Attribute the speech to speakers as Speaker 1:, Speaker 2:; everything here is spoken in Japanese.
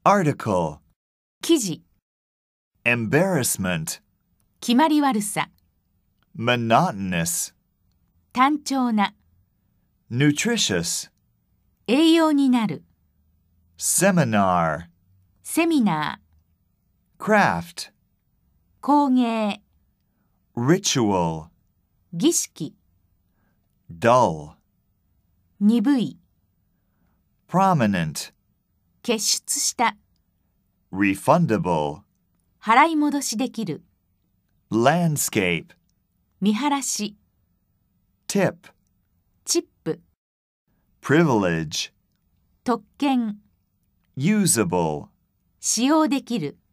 Speaker 1: article,
Speaker 2: 記事、
Speaker 1: embarrassment,
Speaker 2: 決まり悪さ、
Speaker 1: monotonous,
Speaker 2: 単調な、
Speaker 1: nutritious,
Speaker 2: 栄養になる、
Speaker 1: seminar,
Speaker 2: セミナ
Speaker 1: craft,
Speaker 2: ー、工芸、
Speaker 1: ritual,
Speaker 2: 儀式、
Speaker 1: dull,
Speaker 2: 鈍い、
Speaker 1: prominent,
Speaker 2: 傑出した、
Speaker 1: refundable,
Speaker 2: 払い戻しできる、
Speaker 1: landscape,
Speaker 2: 見晴らし、
Speaker 1: tip,
Speaker 2: チップ、
Speaker 1: privilege,
Speaker 2: 特権、
Speaker 1: usable.
Speaker 2: 使用できる。